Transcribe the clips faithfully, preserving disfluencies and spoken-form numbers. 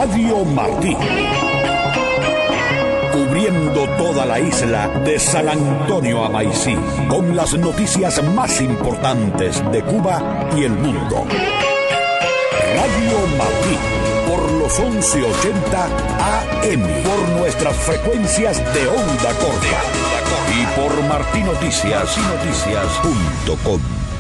Radio Martí. Cubriendo toda la isla de San Antonio a Maicí, con las noticias más importantes de Cuba y el mundo. Radio Martí, por los once ochenta A M, por nuestras frecuencias de onda corta y por martinoticias punto com.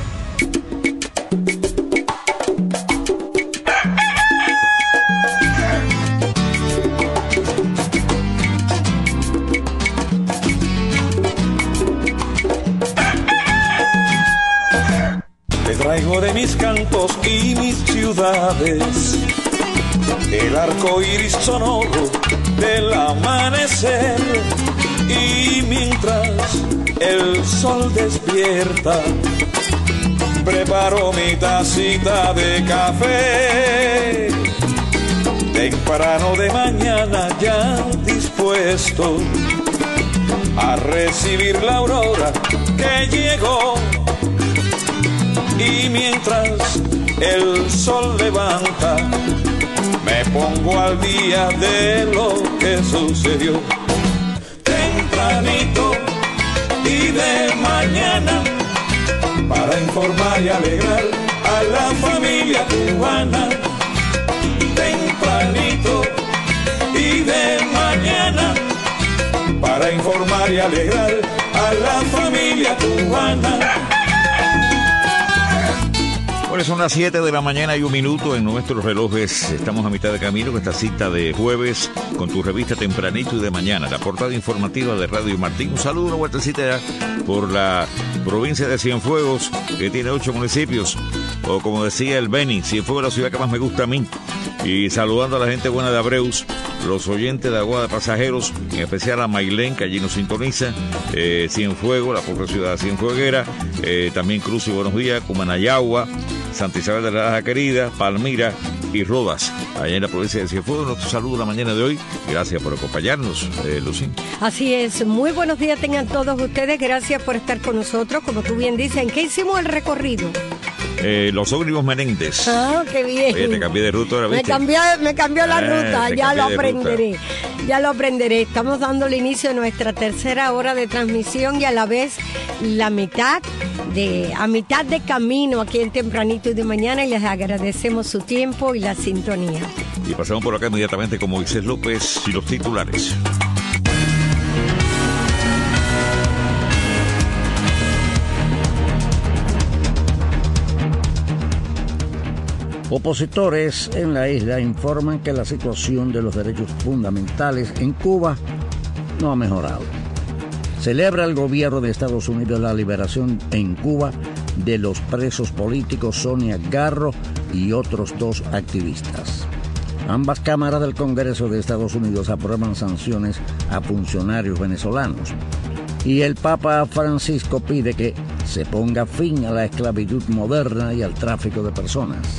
Traigo de mis cantos y mis ciudades el arco iris sonoro del amanecer, y mientras el sol despierta preparo mi tacita de café. Temprano de mañana ya dispuesto a recibir la aurora que llegó. Y mientras el sol levanta, me pongo al día de lo que sucedió. Tempranito y de mañana, para informar y alegrar a la familia cubana. Tempranito y de mañana, para informar y alegrar a la familia cubana. Son las siete de la mañana y un minuto en nuestros relojes. Estamos a mitad de camino con esta cita de jueves con tu revista Tempranito y de mañana, la portada informativa de Radio Martín. Un saludo, una vueltecita por la provincia de Cienfuegos, que tiene ocho municipios, o como decía el Beni, Cienfuegos es la ciudad que más me gusta a mí. Y saludando a la gente buena de Abreus, los oyentes de Aguada de Pasajeros, en especial a Mailén, que allí nos sintoniza, eh, Cienfuegos, la propia ciudad cienfueguera, eh, también Cruz y Buenos Días, Cumanayagua, Santa Isabel de la Laja Querida, Palmira y Rodas, allá en la provincia de Cienfuegos. Nuestro saludo de la mañana de hoy. Gracias por acompañarnos, eh, Lucín. Así es, muy buenos días tengan todos ustedes. Gracias por estar con nosotros. Como tú bien dices, ¿en qué hicimos el recorrido? Eh, los ómnibus Menéndez. Ah, qué bien. Oye, te cambié de ruta ahora, ¿viste? Me cambió, me cambió la eh, ruta, ya lo aprenderé. Ruta. Ya lo aprenderé. Estamos dando el inicio de nuestra tercera hora de transmisión y a la vez la mitad de, a mitad de camino aquí en Tempranito y de mañana, y les agradecemos su tiempo y la sintonía. Y pasamos por acá inmediatamente con Moisés López y los titulares. Opositores en la isla informan que la situación de los derechos fundamentales en Cuba no ha mejorado. Celebra el gobierno de Estados Unidos la liberación en Cuba de los presos políticos Sonia Garro y otros dos activistas. Ambas cámaras del Congreso de Estados Unidos aprueban sanciones a funcionarios venezolanos. Y el Papa Francisco pide que se ponga fin a la esclavitud moderna y al tráfico de personas.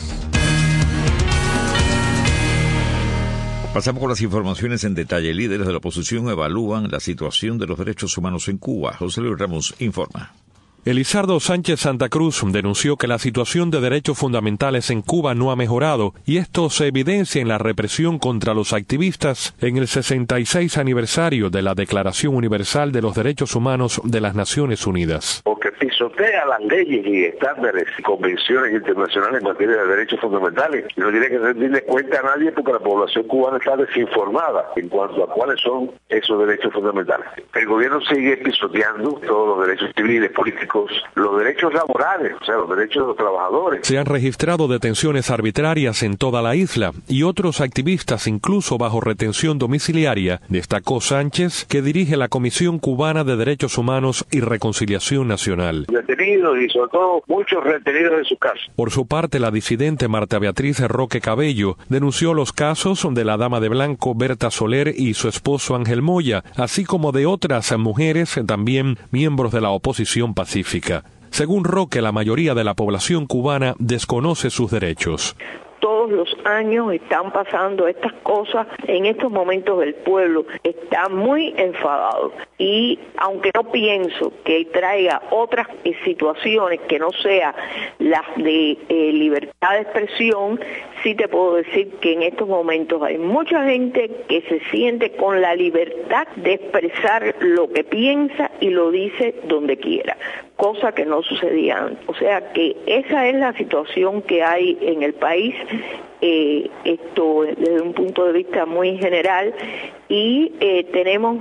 Pasamos con las informaciones en detalle. Líderes de la oposición evalúan la situación de los derechos humanos en Cuba. José Luis Ramos informa. Elizardo Sánchez Santa Cruz denunció que la situación de derechos fundamentales en Cuba no ha mejorado, y esto se evidencia en la represión contra los activistas en el sesenta y seis aniversario de la Declaración Universal de los Derechos Humanos de las Naciones Unidas. Porque pisotea las leyes y estándares y convenciones internacionales en materia de derechos fundamentales, y no tiene que rendirle cuenta a nadie porque la población cubana está desinformada en cuanto a cuáles son esos derechos fundamentales. El gobierno sigue pisoteando todos los derechos civiles, políticos, los derechos laborales, o sea, los derechos de los trabajadores. Se han registrado detenciones arbitrarias en toda la isla y otros activistas incluso bajo retención domiciliaria, destacó Sánchez, que dirige la Comisión Cubana de Derechos Humanos y Reconciliación Nacional. Detenidos y sobre todo muchos retenidos en su casa. Por su parte, la disidente Marta Beatriz Roque Cabello denunció los casos de la dama de blanco Berta Soler y su esposo Ángel Moya, así como de otras mujeres, también miembros de la oposición pacífica. Según Roque, la mayoría de la población cubana desconoce sus derechos. Todos los años están pasando estas cosas. En estos momentos el pueblo está muy enfadado, y aunque no pienso que traiga otras situaciones que no sean las de eh, libertad libertad de expresión, sí te puedo decir que en estos momentos hay mucha gente que se siente con la libertad de expresar lo que piensa y lo dice donde quiera, cosa que no sucedía antes. O sea que esa es la situación que hay en el país, eh, esto desde un punto de vista muy general, y eh, tenemos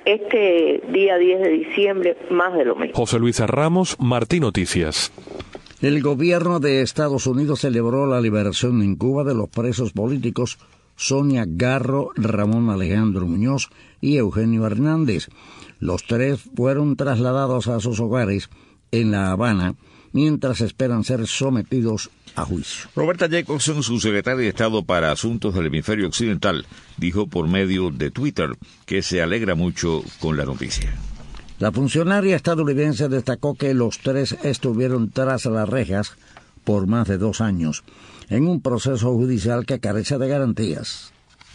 este día diez de diciembre más de lo mismo. José Luis Ramos, Martín Noticias. El gobierno de Estados Unidos celebró la liberación en Cuba de los presos políticos Sonia Garro, Ramón Alejandro Muñoz y Eugenio Hernández. Los tres fueron trasladados a sus hogares en La Habana, mientras esperan ser sometidos a juicio. Roberta Jacobson, su secretaria de Estado para Asuntos del Hemisferio Occidental, dijo por medio de Twitter que se alegra mucho con la noticia. La funcionaria estadounidense destacó que los tres estuvieron tras las rejas por más de dos años, en un proceso judicial que carece de garantías.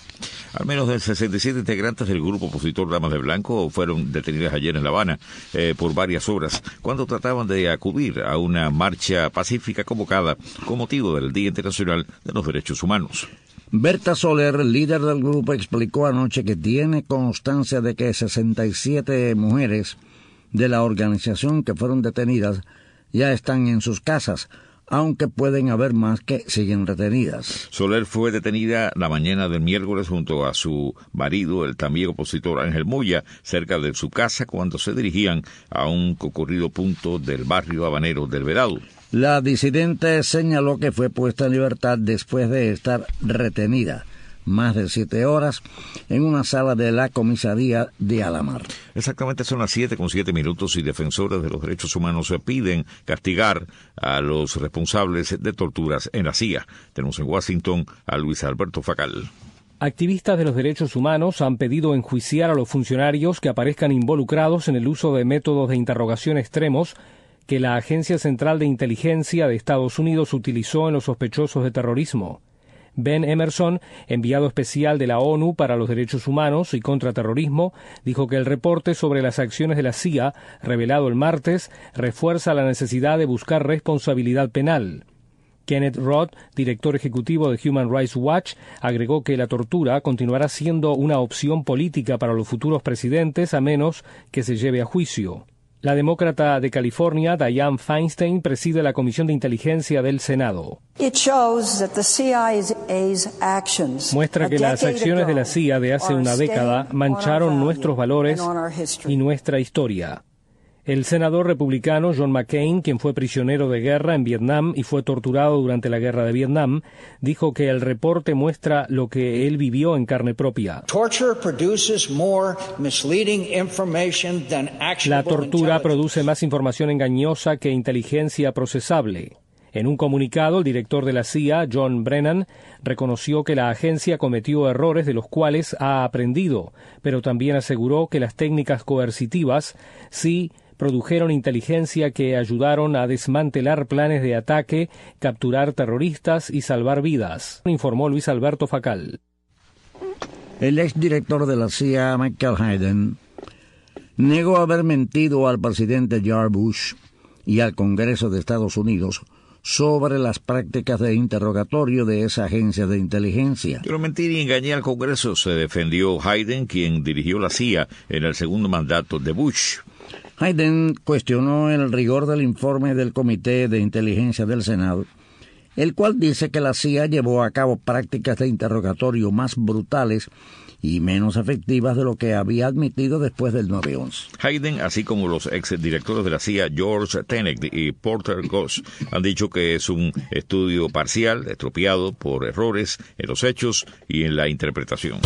Al menos de sesenta y siete integrantes del grupo opositor Damas de Blanco fueron detenidas ayer en La Habana eh, por varias horas, cuando trataban de acudir a una marcha pacífica convocada con motivo del Día Internacional de los Derechos Humanos. Berta Soler, líder del grupo, explicó anoche que tiene constancia de que sesenta y siete mujeres de la organización que fueron detenidas ya están en sus casas, aunque pueden haber más que siguen retenidas. Soler fue detenida la mañana del miércoles junto a su marido, el también opositor Ángel Moya, cerca de su casa cuando se dirigían a un concurrido punto del barrio habanero del Vedado. La disidente señaló que fue puesta en libertad después de estar retenida más de siete horas en una sala de la comisaría de Alamar. Exactamente son las siete con siete minutos y defensores de los derechos humanos piden castigar a los responsables de torturas en la C I A. Tenemos en Washington a Luis Alberto Facal. Activistas de los derechos humanos han pedido enjuiciar a los funcionarios que aparezcan involucrados en el uso de métodos de interrogación extremos que la Agencia Central de Inteligencia de Estados Unidos utilizó en los sospechosos de terrorismo. Ben Emerson, enviado especial de la ONU para los Derechos Humanos y Contraterrorismo, dijo que el reporte sobre las acciones de la C I A, revelado el martes, refuerza la necesidad de buscar responsabilidad penal. Kenneth Roth, director ejecutivo de Human Rights Watch, agregó que la tortura continuará siendo una opción política para los futuros presidentes a menos que se lleve a juicio. La demócrata de California, Dianne Feinstein, preside la Comisión de Inteligencia del Senado. Muestra que las acciones de la C I A de hace una década mancharon nuestros valores y nuestra historia. El senador republicano John McCain, quien fue prisionero de guerra en Vietnam y fue torturado durante la guerra de Vietnam, dijo que el reporte muestra lo que él vivió en carne propia. La tortura produce más información engañosa que inteligencia procesable. En un comunicado, el director de la C I A, John Brennan, reconoció que la agencia cometió errores de los cuales ha aprendido, pero también aseguró que las técnicas coercitivas sí produjeron inteligencia que ayudaron a desmantelar planes de ataque, capturar terroristas y salvar vidas, informó Luis Alberto Facal. El exdirector de la C I A, Michael Hayden, negó haber mentido al presidente George Bush y al Congreso de Estados Unidos sobre las prácticas de interrogatorio de esa agencia de inteligencia. Yo no mentí ni engañé al Congreso, se defendió Hayden, quien dirigió la C I A en el segundo mandato de Bush. Hayden cuestionó el rigor del informe del Comité de Inteligencia del Senado, el cual dice que la C I A llevó a cabo prácticas de interrogatorio más brutales y menos efectivas de lo que había admitido después del nueve once. Hayden, así como los exdirectores de la C I A, George Tenet y Porter Goss, han dicho que es un estudio parcial, estropeado por errores en los hechos y en la interpretación.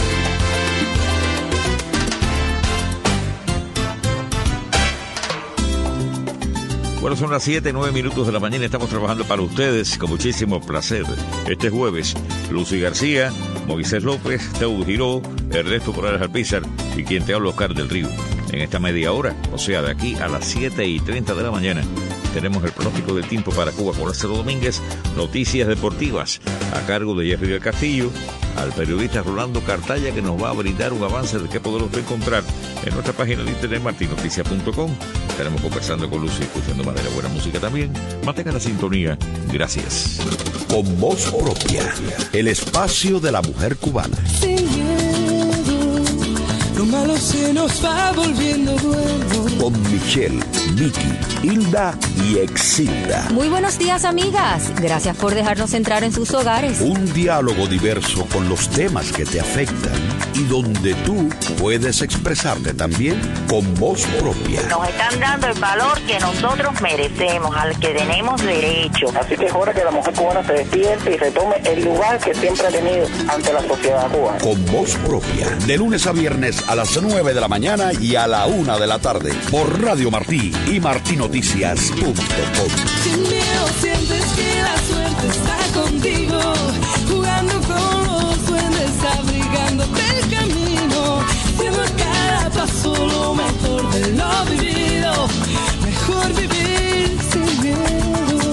Bueno, son las siete, nueve minutos de la mañana. Estamos trabajando para ustedes con muchísimo placer. Este jueves, Lucy García, Moisés López, Teudo Giró, Ernesto Morales Alpizar y quien te habla, Oscar del Río. En esta media hora, o sea, de aquí a las siete y treinta de la mañana, tenemos el pronóstico del tiempo para Cuba con Lázaro Domínguez, noticias deportivas a cargo de Jerry del Castillo al periodista Rolando Cartaya, que nos va a brindar un avance de qué podemos encontrar en nuestra página de internet martin noticias punto com. Estaremos conversando con Lucy, escuchando más de la buena música también. Mantengan la sintonía. Gracias. Con voz propia, el espacio de la mujer cubana. Sin miedo, lo malo se nos va volviendo bueno. Con Michelle, Vicky, Hilda y Exilda. Muy buenos días, amigas. Gracias por dejarnos entrar en sus hogares. Un diálogo diverso con los temas que te afectan y donde tú puedes expresarte también con voz propia. Nos están dando el valor que nosotros merecemos, al que tenemos derecho. Así que es hora que la mujer cubana se despierte y retome el lugar que siempre ha tenido ante la sociedad cubana. Con voz propia, de lunes a viernes a las nueve de la mañana y a la una de la tarde, por Radio Martí y martí noticias punto com. Sin miedo sientes que la suerte está contigo, jugando con los duendes, abrigándote el camino, siendo cada paso lo mejor de lo vivido, mejor vivir sin miedo.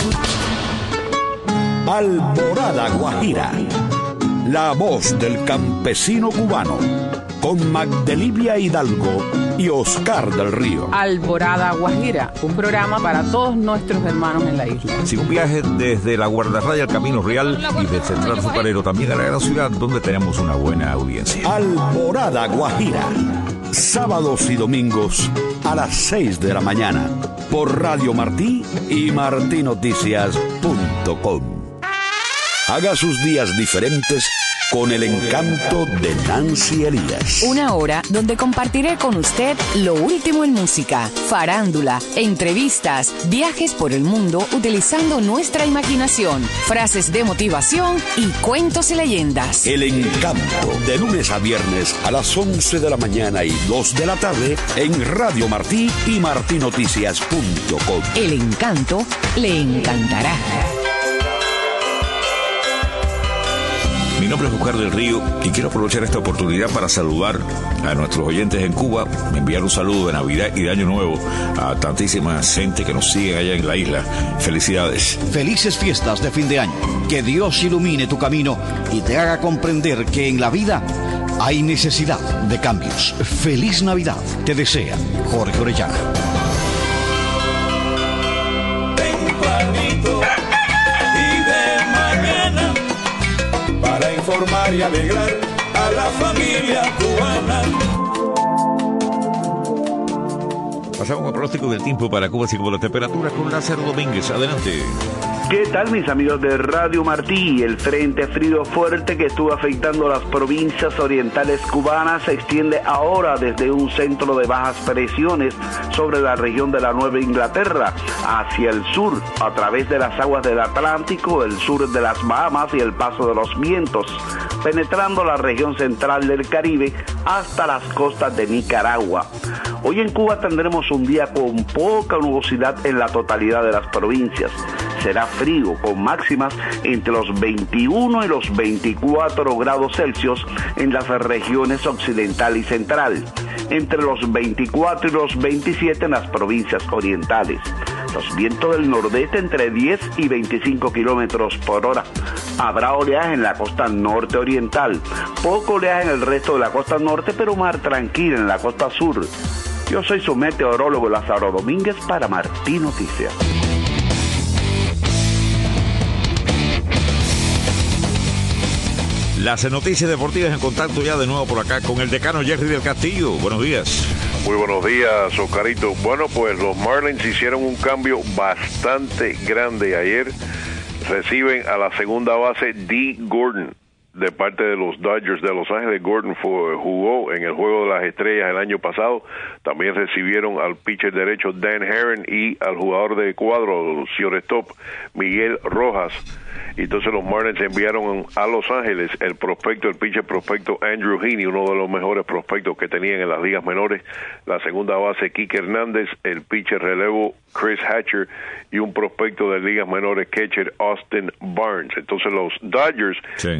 Alborada Guajira, la voz del campesino cubano, con Magdelivia Hidalgo y Oscar del Río. Alborada Guajira, un programa para todos nuestros hermanos en la isla. Sí, un viaje desde la Guardarraya al Camino Real y del Central Azucarero también a la gran ciudad, donde tenemos una buena audiencia. Alborada Guajira, sábados y domingos a las seis de la mañana, por Radio Martí y martí noticias punto com. Haga sus días diferentes con el encanto de Nancy Elías. Una hora donde compartiré con usted lo último en música, farándula, entrevistas, viajes por el mundo utilizando nuestra imaginación, frases de motivación y cuentos y leyendas. El encanto, de lunes a viernes a las once de la mañana y dos de la tarde en Radio Martí y martí noticias punto com. El encanto le encantará. Mi nombre es Oscar del Río y quiero aprovechar esta oportunidad para saludar a nuestros oyentes en Cuba, enviar un saludo de Navidad y de Año Nuevo a tantísima gente que nos sigue allá en la isla. Felicidades. Felices fiestas de fin de año. Que Dios ilumine tu camino y te haga comprender que en la vida hay necesidad de cambios. Feliz Navidad. Te desea Jorge Orellana. Tempranito y de mañana, para informar y alegrar a la familia cubana. Pasamos al pronóstico del tiempo para Cuba, así como la temperatura, con Lázaro Domínguez. Adelante. ¿Qué tal, mis amigos de Radio Martí? El frente frío fuerte que estuvo afectando las provincias orientales cubanas se extiende ahora desde un centro de bajas presiones sobre la región de la Nueva Inglaterra hacia el sur, a través de las aguas del Atlántico, el sur de las Bahamas y el paso de los vientos, penetrando la región central del Caribe hasta las costas de Nicaragua. Hoy en Cuba tendremos un día con poca nubosidad en la totalidad de las provincias. Será frío, con máximas entre los veintiuno y los veinticuatro grados Celsius en las regiones occidental y central, entre los veinticuatro y los veintisiete en las provincias orientales. Los vientos del nordeste entre diez y veinticinco kilómetros por hora. Habrá oleaje en la costa norte oriental, poco oleaje en el resto de la costa norte, pero mar tranquilo en la costa sur. Yo soy su meteorólogo Lázaro Domínguez para Martí Noticias. Las noticias deportivas en contacto ya de nuevo por acá con el decano Jerry del Castillo. Buenos días. Muy buenos días, Oscarito. Bueno, pues los Marlins hicieron un cambio bastante grande ayer. Reciben a la segunda base Dee Gordon de parte de los Dodgers de Los Ángeles. Gordon fue, jugó en el Juego de las Estrellas el año pasado. También recibieron al pitcher derecho Dan Herron y al jugador de cuadro, shortstop, Miguel Rojas. Y entonces los Marlins enviaron a Los Ángeles el prospecto, el pitcher prospecto Andrew Heaney, uno de los mejores prospectos que tenían en las ligas menores, la segunda base Kike Hernández, el pitcher relevo Chris Hatcher y un prospecto de ligas menores catcher Austin Barnes. Entonces los Dodgers sí. inmediatamente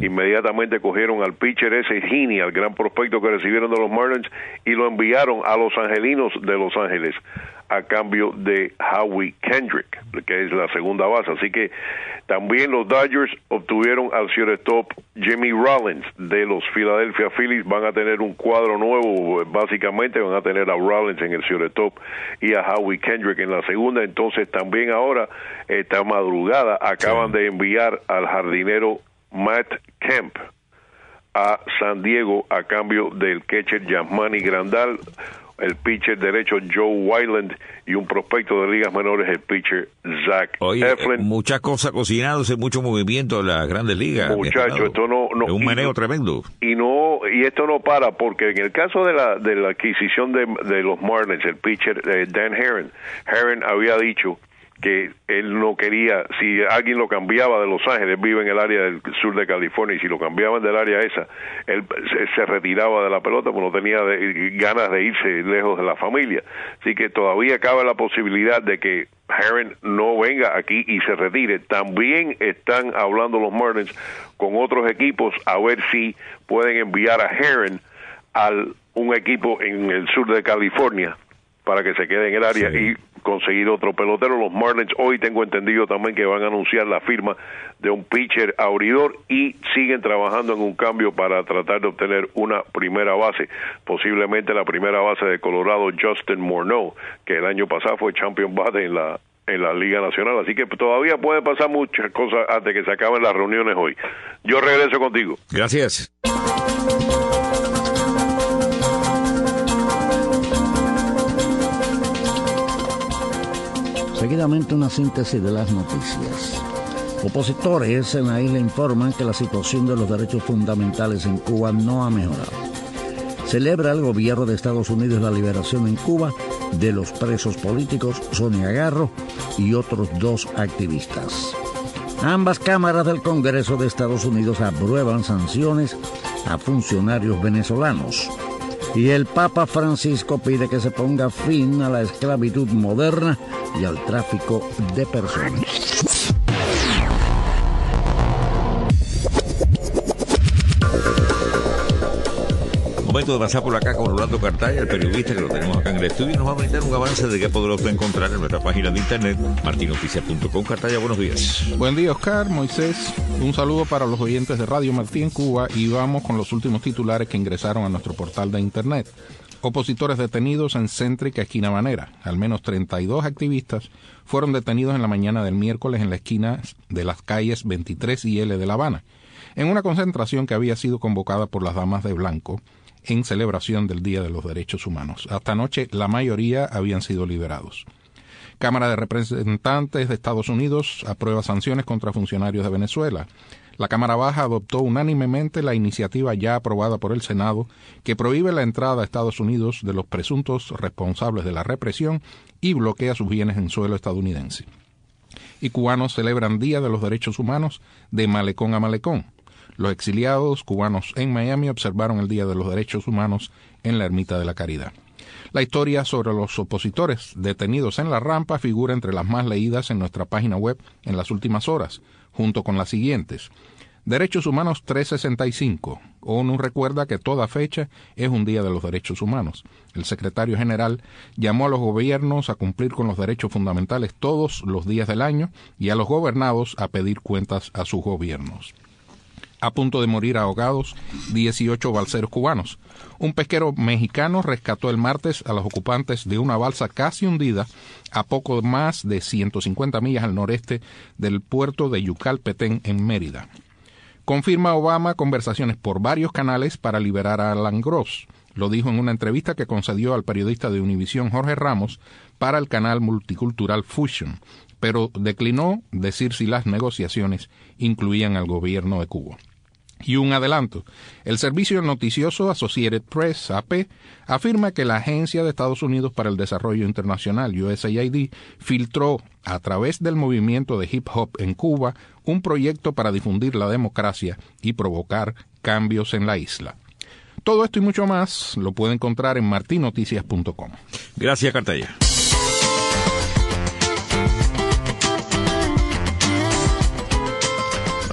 inmediatamente cogieron al pitcher ese Heaney, al gran prospecto que recibieron de los Marlins, y lo enviaron a los Angelinos de Los Ángeles a cambio de Howie Kendrick, que es la segunda base. Así que también los Dodgers obtuvieron al shortstop Jimmy Rollins de los Philadelphia Phillies. Van a tener un cuadro nuevo, básicamente van a tener a Rollins en el shortstop y a Howie Kendrick en la segunda. Entonces también ahora, esta madrugada, acaban sí. de enviar al jardinero Matt Kemp a San Diego a cambio del catcher Yasmani Grandal, el pitcher derecho Joe Wyland y un prospecto de ligas menores, el pitcher Zach Oye, Eflin. Eh, muchas cosas cocinándose, mucho movimiento en las grandes ligas. Muchachos, esto no, no es un meneo tremendo. Y no y esto no para, porque en el caso de la de la adquisición de, de los Marlins, el pitcher eh, Dan Herron, Herron había dicho que él no quería, si alguien lo cambiaba de Los Ángeles, vive en el área del sur de California, y si lo cambiaban del área esa, él se, se retiraba de la pelota, porque no tenía de, ganas de irse lejos de la familia. Así que todavía cabe la posibilidad de que Herron no venga aquí y se retire. También están hablando los Marlins con otros equipos a ver si pueden enviar a Herron a un equipo en el sur de California para que se quede en el área sí. y conseguir otro pelotero. Los Marlins hoy tengo entendido también que van a anunciar la firma de un pitcher abridor y siguen trabajando en un cambio para tratar de obtener una primera base, posiblemente la primera base de Colorado, Justin Morneau, que el año pasado fue champion bate en la en la Liga Nacional. Así que todavía puede pasar muchas cosas antes que se acaben las reuniones hoy. Yo regreso contigo. Gracias. Seguidamente una síntesis de las noticias. Opositores en la isla informan que la situación de los derechos fundamentales en Cuba no ha mejorado. Celebra el gobierno de Estados Unidos la liberación en Cuba de los presos políticos Sonia Garro y otros dos activistas. Ambas cámaras del Congreso de Estados Unidos aprueban sanciones a funcionarios venezolanos. Y el Papa Francisco pide que se ponga fin a la esclavitud moderna y al tráfico de personas. Momento de pasar por acá con Rolando Cartaya, el periodista que lo tenemos acá en el estudio, y nos va a brindar un avance de qué podrá usted encontrar en nuestra página de internet, martin noticias punto com. Cartaya, buenos días. Buen día, Oscar, Moisés. Un saludo para los oyentes de Radio Martí en Cuba, y vamos con los últimos titulares que ingresaron a nuestro portal de internet. Opositores detenidos en céntrica esquina Habanera. Al menos treinta y dos activistas fueron detenidos en la mañana del miércoles en la esquina de las calles veintitrés y L de La Habana, en una concentración que había sido convocada por las Damas de Blanco en celebración del Día de los Derechos Humanos. Hasta anoche la mayoría habían sido liberados. Cámara de Representantes de Estados Unidos aprueba sanciones contra funcionarios de Venezuela. La Cámara Baja adoptó unánimemente la iniciativa ya aprobada por el Senado que prohíbe la entrada a Estados Unidos de los presuntos responsables de la represión y bloquea sus bienes en suelo estadounidense. Y cubanos celebran Día de los Derechos Humanos de malecón a malecón. Los exiliados cubanos en Miami observaron el Día de los Derechos Humanos en la Ermita de la Caridad. La historia sobre los opositores detenidos en la rampa figura entre las más leídas en nuestra página web en las últimas horas, junto con las siguientes. Derechos Humanos trescientos sesenta y cinco. ONU recuerda que toda fecha es un Día de los Derechos Humanos. El secretario general llamó a los gobiernos a cumplir con los derechos fundamentales todos los días del año y a los gobernados a pedir cuentas a sus gobiernos. A punto de morir ahogados, dieciocho balseros cubanos. Un pesquero mexicano rescató el martes a los ocupantes de una balsa casi hundida a poco más de ciento cincuenta millas al noreste del puerto de Yucalpetén, en Mérida. Confirma Obama conversaciones por varios canales para liberar a Alan Gross. Lo dijo en una entrevista que concedió al periodista de Univisión Jorge Ramos para el canal multicultural Fusion, pero declinó decir si las negociaciones incluían al gobierno de Cuba. Y un adelanto. El servicio noticioso Associated Press, A P, afirma que la Agencia de Estados Unidos para el Desarrollo Internacional, U S A I D, filtró a través del movimiento de hip hop en Cuba un proyecto para difundir la democracia y provocar cambios en la isla. Todo esto y mucho más lo puede encontrar en martin noticias punto com. Gracias, Cartaya.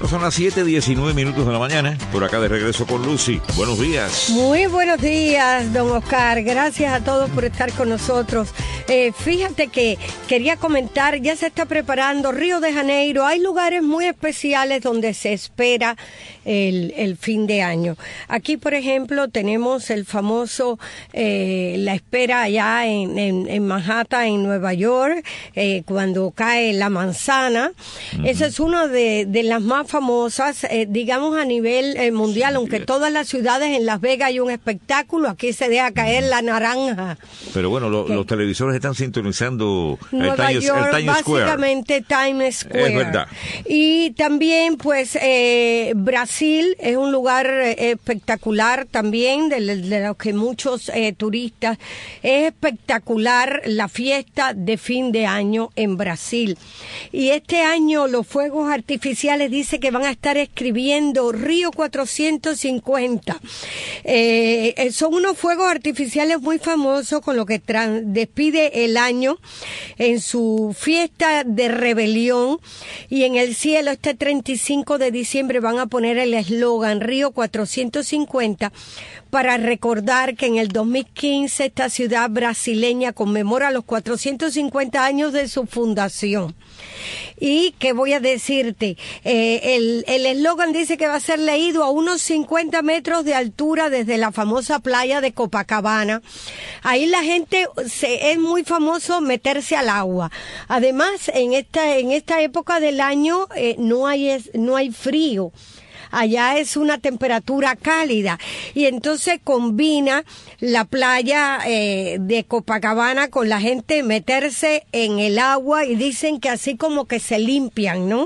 Son las siete diecinueve minutos de la mañana, por acá de regreso con Lucy. Buenos días. Muy buenos días, don Oscar. Gracias a todos por estar con nosotros. Eh, fíjate que quería comentar, ya se está preparando Río de Janeiro. Hay lugares muy especiales donde se espera el, el fin de año. Aquí, por ejemplo, tenemos el famoso, eh, la espera allá en, en, en Manhattan, en Nueva York, eh, cuando cae la manzana. Uh-huh. Esa es una de, de las más famosas, eh, digamos a nivel eh, mundial, aunque sí, todas las ciudades, en Las Vegas hay un espectáculo, aquí se deja caer la naranja. Pero bueno, lo, los televisores están sintonizando Nueva el Times, York, el Times Square. Básicamente Times Square. Es verdad. Y también, pues, eh, Brasil es un lugar eh, espectacular también, de, de los que muchos eh, turistas, es espectacular la fiesta de fin de año en Brasil. Y este año los fuegos artificiales dice que van a estar escribiendo Río cuatrocientos cincuenta. Eh, son unos fuegos artificiales muy famosos con lo que despide el año en su fiesta de rebelión, y en el cielo este treinta y cinco de diciembre van a poner el eslogan Río cuatrocientos cincuenta para recordar que en el dos mil quince esta ciudad brasileña conmemora los cuatrocientos cincuenta años de su fundación. Y que voy a decirte, eh, el eslogan dice que va a ser leído a unos cincuenta metros de altura desde la famosa playa de Copacabana. Ahí la gente, se, es muy famoso meterse al agua. Además, en esta, en esta época del año eh, no hay, es, no hay frío. Allá es una temperatura cálida, y entonces combina la playa eh, de Copacabana con la gente meterse en el agua, y dicen que así como que se limpian, ¿no?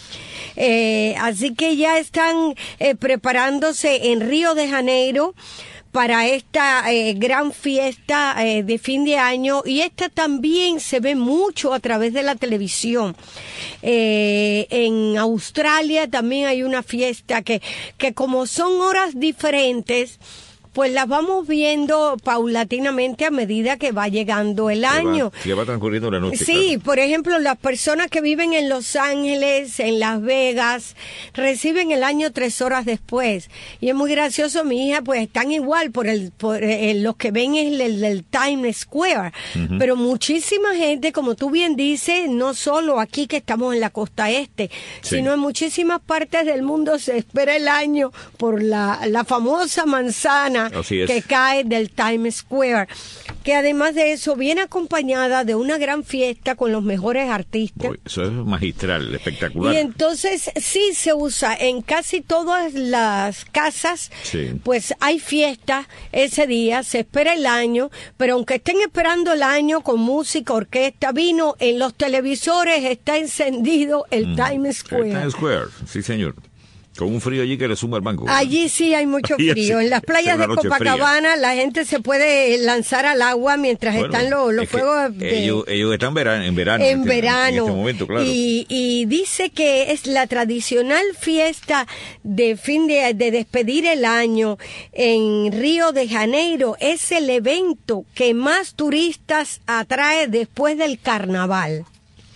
Eh, así que ya están eh, preparándose en Río de Janeiro para esta eh, gran fiesta eh, de fin de año, y esta también se ve mucho a través de la televisión. Eh, en Australia también hay una fiesta que, que como son horas diferentes, pues las vamos viendo paulatinamente a medida que va llegando el año. Que va, va transcurriendo la noche. Sí, claro. Por ejemplo, las personas que viven en Los Ángeles, en Las Vegas, reciben el año tres horas después. Y es muy gracioso, mi hija, pues están igual por el, por el, los que ven el, el, el Times Square. Uh-huh. Pero muchísima gente, como tú bien dices, no solo aquí que estamos en la costa este, sí, sino en muchísimas partes del mundo se espera el año por la, la famosa manzana que cae del Times Square, que además de eso viene acompañada de una gran fiesta con los mejores artistas. Uy, eso es magistral, espectacular. Y entonces sí se usa en casi todas las casas, sí, pues hay fiesta ese día, se espera el año, pero aunque estén esperando el año con música, orquesta, vino, en los televisores está encendido el mm. Times Square. El Times Square, sí señor. Con un frío allí que le suma el banco. Allí sí hay mucho frío. En las playas de Copacabana fría, la gente se puede lanzar al agua mientras bueno, están los, los fuegos de... Ellos, ellos están verano, en verano. En este, verano. En este momento, claro. Y, y dice que es la tradicional fiesta de fin de, de despedir el año en Río de Janeiro. Es el evento que más turistas atrae después del carnaval.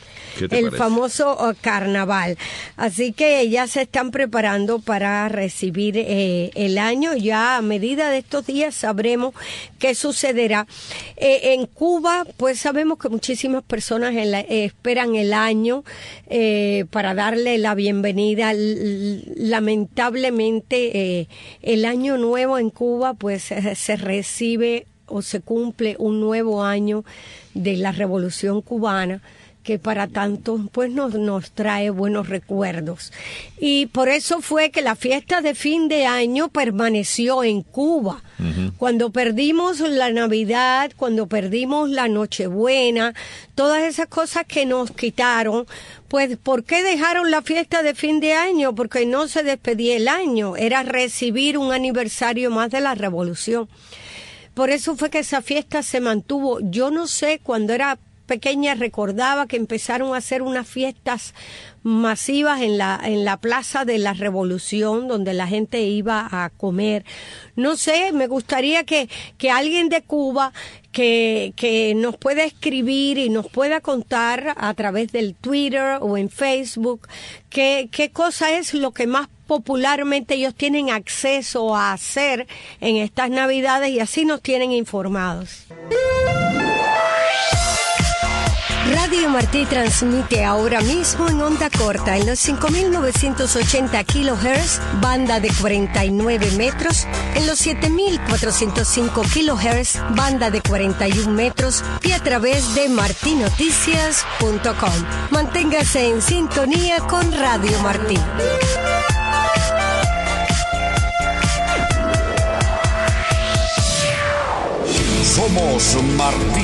El parece? famoso uh, carnaval. Así que ya se están preparando para recibir eh, el año. Ya a medida de estos días sabremos qué sucederá. Eh, en Cuba, pues sabemos que muchísimas personas en la, eh, esperan el año eh, para darle la bienvenida. L- lamentablemente, eh, el año nuevo en Cuba, pues eh, se recibe o se cumple un nuevo año de la Revolución Cubana, que para tanto pues nos, nos trae buenos recuerdos. Y por eso fue que la fiesta de fin de año permaneció en Cuba. Uh-huh. Cuando perdimos la Navidad, cuando perdimos la Nochebuena, todas esas cosas que nos quitaron, pues ¿por qué dejaron la fiesta de fin de año? Porque no se despedía el año, era recibir un aniversario más de la Revolución. Por eso fue que esa fiesta se mantuvo. Yo no sé, cuando era pequeña recordaba que empezaron a hacer unas fiestas masivas en la en la Plaza de la Revolución, donde la gente iba a comer. No sé, me gustaría que, que alguien de Cuba que, que nos pueda escribir y nos pueda contar a través del Twitter o en Facebook qué, qué cosa es lo que más popularmente ellos tienen acceso a hacer en estas Navidades, y así nos tienen informados. Radio Martí transmite ahora mismo en onda corta en los cinco mil novecientos ochenta kilohertz, banda de cuarenta y nueve metros, en los siete mil cuatrocientos cinco kilohertz, banda de cuarenta y uno metros, y a través de marti noticias punto com. Manténgase en sintonía con Radio Martí. Somos Martí.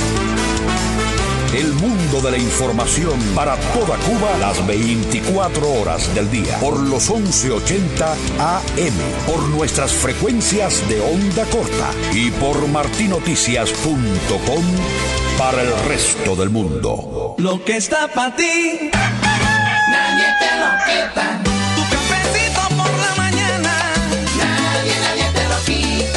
El mundo de la información para toda Cuba las veinticuatro horas del día. Por los once ochenta A M, por nuestras frecuencias de onda corta y por marti noticias punto com para el resto del mundo. Lo que está para ti, nadie te lo quita. Tu cafecito por la mañana, nadie, nadie te lo quita.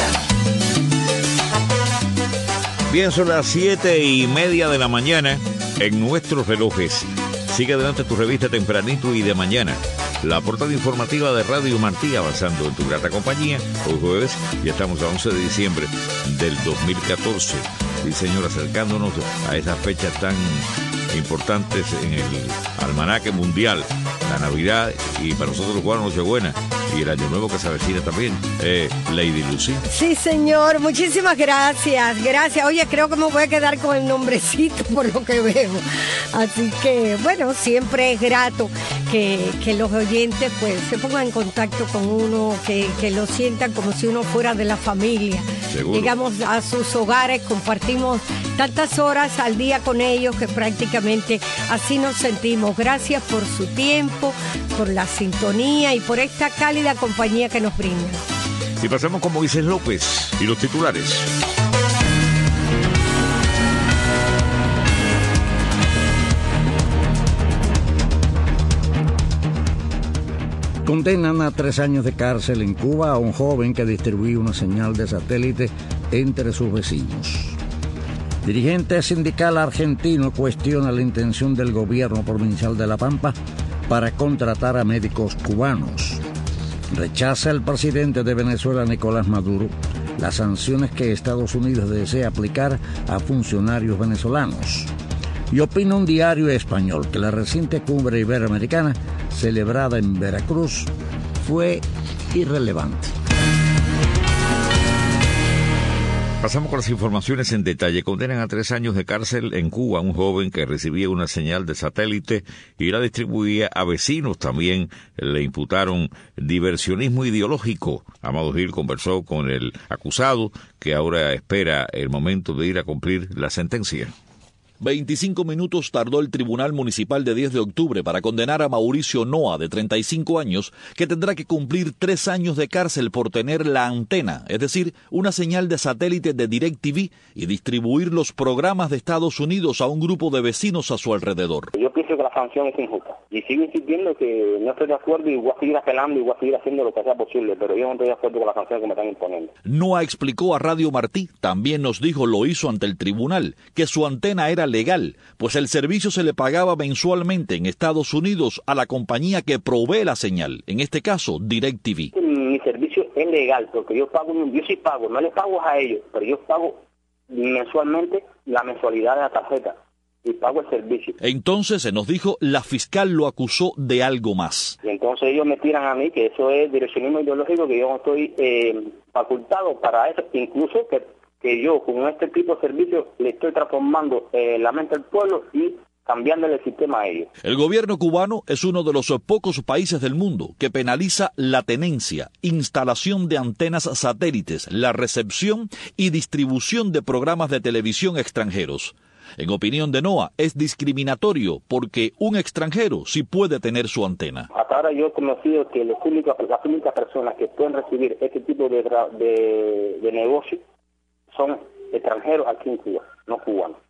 Bien, son las siete y media de la mañana en nuestros relojes. Sigue adelante tu revista Tempranito y de Mañana. La portada informativa de Radio Martí, avanzando en tu grata compañía. Hoy jueves, ya estamos a once de diciembre del dos mil catorce. Sí, señor, acercándonos a esas fechas tan importantes en el almanaque mundial. La Navidad y para nosotros los cubanos Nochebuena y el Año Nuevo que se avecina también. Eh, Lady Lucy. Sí, señor, muchísimas gracias, gracias. Oye, creo que me voy a quedar con el nombrecito por lo que veo. Así que, bueno, siempre es grato que, que los oyentes pues se pongan en contacto con uno, que, que lo sientan como si uno fuera de la familia. Seguro. Llegamos a sus hogares, compartimos tantas horas al día con ellos que prácticamente así nos sentimos. Gracias por su tiempo, por la sintonía y por esta cálida compañía que nos brinda. Y pasamos con Moisés López y los titulares. Condenan a tres años de cárcel en Cuba a un joven que distribuía una señal de satélite entre sus vecinos. Dirigente sindical argentino cuestiona la intención del gobierno provincial de La Pampa para contratar a médicos cubanos. Rechaza el presidente de Venezuela, Nicolás Maduro, las sanciones que Estados Unidos desea aplicar a funcionarios venezolanos. Y opina un diario español que la reciente cumbre iberoamericana, celebrada en Veracruz, fue irrelevante. Pasamos con las informaciones en detalle. Condenan a tres años de cárcel en Cuba a un joven que recibía una señal de satélite y la distribuía a vecinos. También le imputaron diversionismo ideológico. Amado Gil conversó con el acusado, que ahora espera el momento de ir a cumplir la sentencia. veinticinco minutos tardó el Tribunal Municipal de diez de octubre para condenar a Mauricio Noa, de treinta y cinco años, que tendrá que cumplir tres años de cárcel por tener la antena, es decir, una señal de satélite de DirecTV, y distribuir los programas de Estados Unidos a un grupo de vecinos a su alrededor. Yo pienso que la sanción es injusta y sigo insistiendo que no estoy de acuerdo y voy a seguir apelando y voy a seguir haciendo lo que sea posible, pero yo no estoy de acuerdo con la sanción que me están imponiendo. Noa explicó a Radio Martí, también nos dijo lo hizo ante el tribunal, que su antena era legal, pues el servicio se le pagaba mensualmente en Estados Unidos a la compañía que provee la señal, en este caso DirecTV. Mi servicio es legal porque yo pago, yo sí pago, no les pago a ellos, pero yo pago mensualmente la mensualidad de la tarjeta y pago el servicio. Entonces se nos dijo, la fiscal lo acusó de algo más. Y entonces ellos me tiran a mí que eso es direccionismo ideológico, que yo no estoy eh, facultado para eso, incluso que que yo con este tipo de servicios le estoy transformando eh, la mente del pueblo y cambiándole el sistema a ellos. El gobierno cubano es uno de los pocos países del mundo que penaliza la tenencia, instalación de antenas satélites, la recepción y distribución de programas de televisión extranjeros. En opinión de Noa, es discriminatorio porque un extranjero sí puede tener su antena. Hasta ahora yo he conocido que las únicas, las únicas personas que pueden recibir este tipo de, de, de negocio son extranjeros aquí en Cuba, no cubanos.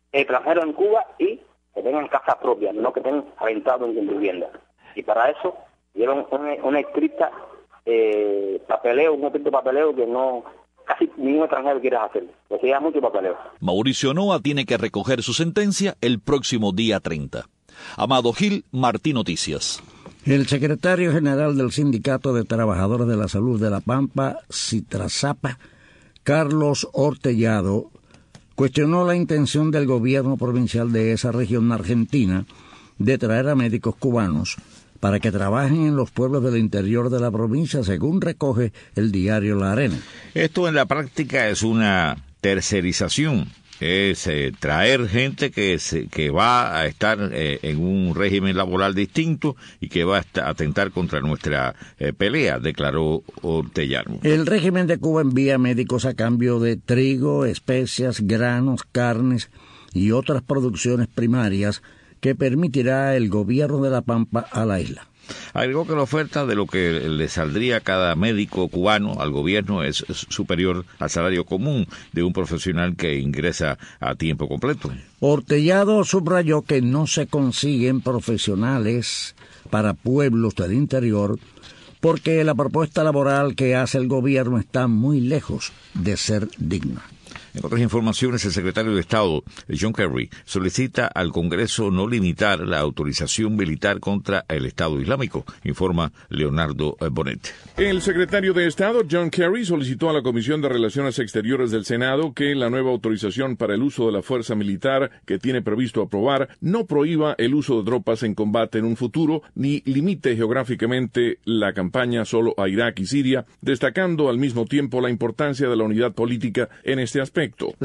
extranjeros en Cuba y que tengan casas propias, no que estén aventados en vivienda. Y para eso llevan una, una estricta eh, papeleo, un estricto papeleo que no casi ningún extranjero quiere hacer, porque lleva mucho papeleo. Mauricio Noa tiene que recoger su sentencia el próximo día treinta. Amado Gil, Martí Noticias. El secretario general del Sindicato de Trabajadores de la Salud de La Pampa, Citrasapa, Carlos Ortellado, cuestionó la intención del gobierno provincial de esa región argentina de traer a médicos cubanos para que trabajen en los pueblos del interior de la provincia, según recoge el diario La Arena. Esto en la práctica es una tercerización. Es eh, traer gente que se, que va a estar eh, en un régimen laboral distinto y que va a, estar, a atentar contra nuestra eh, pelea, declaró Ortellano. El régimen de Cuba envía médicos a cambio de trigo, especias, granos, carnes y otras producciones primarias que permitirá el gobierno de La Pampa a la isla. Agregó que la oferta de lo que le saldría a cada médico cubano al gobierno es superior al salario común de un profesional que ingresa a tiempo completo. Ortellado subrayó que no se consiguen profesionales para pueblos del interior porque la propuesta laboral que hace el gobierno está muy lejos de ser digna. En otras informaciones, el secretario de Estado, John Kerry, solicita al Congreso no limitar la autorización militar contra el Estado Islámico, informa Leonardo Bonet. El secretario de Estado, John Kerry, solicitó a la Comisión de Relaciones Exteriores del Senado que la nueva autorización para el uso de la fuerza militar que tiene previsto aprobar no prohíba el uso de tropas en combate en un futuro, ni limite geográficamente la campaña solo a Irak y Siria, destacando al mismo tiempo la importancia de la unidad política en este aspecto.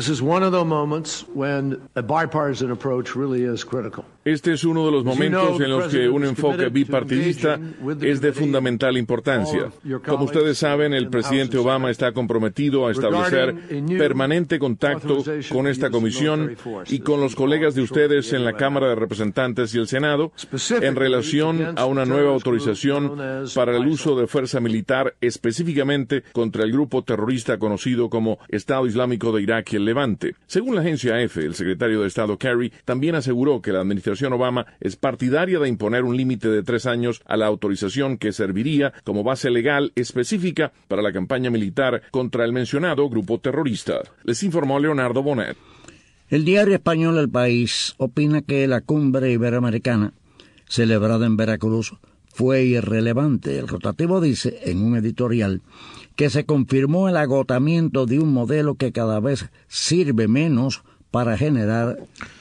Este es uno de los momentos en los que un enfoque bipartidista es de fundamental importancia. Como ustedes saben, el presidente Obama está comprometido a establecer permanente contacto con esta comisión y con los colegas de ustedes en la Cámara de Representantes y el Senado en relación a una nueva autorización para el uso de fuerza militar específicamente contra el grupo terrorista conocido como Estado Islámico de Irak y el Levante. Según la agencia E F E, el secretario de Estado Kerry también aseguró que la administración Obama es partidaria de imponer un límite de tres años a la autorización que serviría como base legal específica para la campaña militar contra el mencionado grupo terrorista. Les informó Leonardo Bonet. El diario español El País opina que la cumbre iberoamericana celebrada en Veracruz fue irrelevante. El rotativo dice en un editorial que se confirmó el agotamiento de un modelo que cada vez sirve menos para generar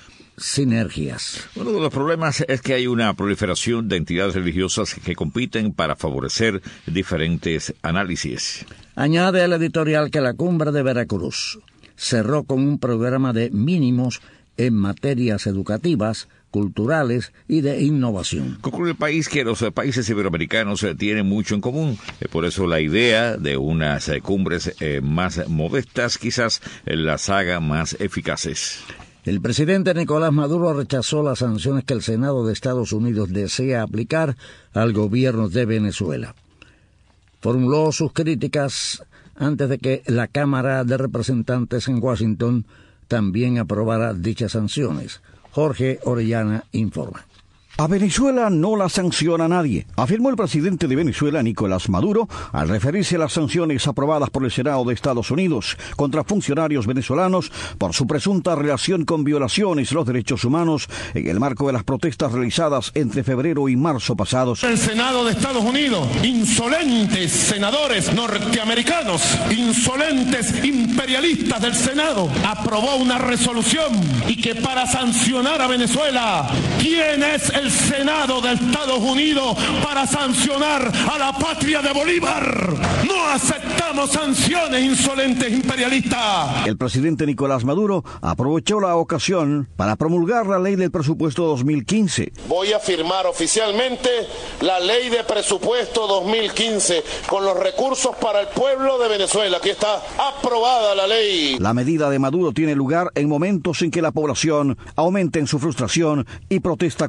sinergias. Uno de los problemas es que hay una proliferación de entidades religiosas que compiten para favorecer diferentes análisis. Añade el editorial que la cumbre de Veracruz cerró con un programa de mínimos en materias educativas, culturales y de innovación. Concluye El País que los países iberoamericanos eh, tienen mucho en común. Eh, por eso la idea de unas eh, cumbres eh, más modestas quizás eh, las haga más eficaces. El presidente Nicolás Maduro rechazó las sanciones que el Senado de Estados Unidos desea aplicar al gobierno de Venezuela. Formuló sus críticas antes de que la Cámara de Representantes en Washington también aprobara dichas sanciones. Jorge Orellana informa. A Venezuela no la sanciona nadie, afirmó el presidente de Venezuela, Nicolás Maduro, al referirse a las sanciones aprobadas por el Senado de Estados Unidos contra funcionarios venezolanos por su presunta relación con violaciones de los derechos humanos en el marco de las protestas realizadas entre febrero y marzo pasados. El Senado de Estados Unidos, insolentes senadores norteamericanos, insolentes imperialistas del Senado, aprobó una resolución y que para sancionar a Venezuela, ¿quién es el Senado de Estados Unidos para sancionar a la patria de Bolívar? No aceptamos sanciones, insolentes imperialistas. El presidente Nicolás Maduro aprovechó la ocasión para promulgar la ley del presupuesto dos mil quince. Voy a firmar oficialmente la ley de presupuesto dos mil quince con los recursos para el pueblo de Venezuela. Aquí está aprobada la ley. La medida de Maduro tiene lugar en momentos en que la población aumenta en su frustración y protesta contra la administración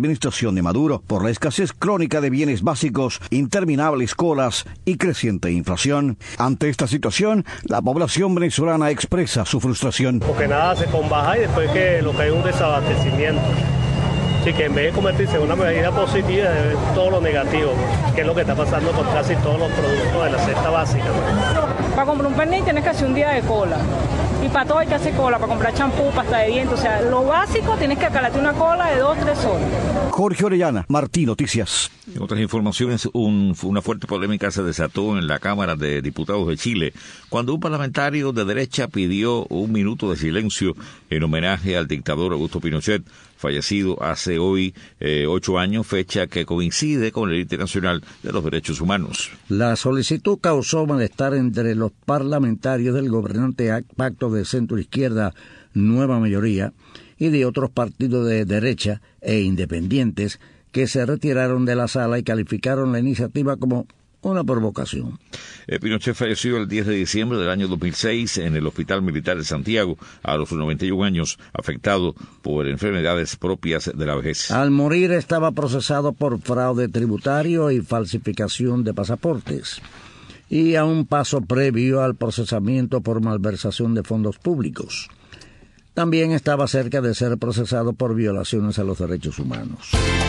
administración de Maduro por la escasez crónica de bienes básicos, interminables colas y creciente inflación. Ante esta situación, la población venezolana expresa su frustración. Porque nada se con baja y después que lo que hay un desabastecimiento. Así que en vez de convertirse en una medida positiva, debe ver todo lo negativo, que es lo que está pasando con casi todos los productos de la cesta básica. Para comprar un pernil tienes que hacer un día de cola. Y para todo hay que hacer cola, para comprar champú, pasta de dientes. O sea, lo básico tienes que calarte una cola de dos, tres horas. Jorge Orellana, Martín Noticias. En otras informaciones, un, una fuerte polémica se desató en la Cámara de Diputados de Chile cuando un parlamentario de derecha pidió un minuto de silencio en homenaje al dictador Augusto Pinochet, fallecido hace hoy eh, ocho años, fecha que coincide con el Día Internacional de los Derechos Humanos. La solicitud causó malestar entre los parlamentarios del gobernante Pacto de Centro Izquierda Nueva Mayoría y de otros partidos de derecha e independientes que se retiraron de la sala y calificaron la iniciativa como una provocación. Eh, Pinochet falleció el diez de diciembre del año dos mil seis en el Hospital Militar de Santiago a los noventa y un años, afectado por enfermedades propias de la vejez. Al morir estaba procesado por fraude tributario y falsificación de pasaportes, y a un paso previo al procesamiento por malversación de fondos públicos. También estaba cerca de ser procesado por violaciones a los derechos humanos.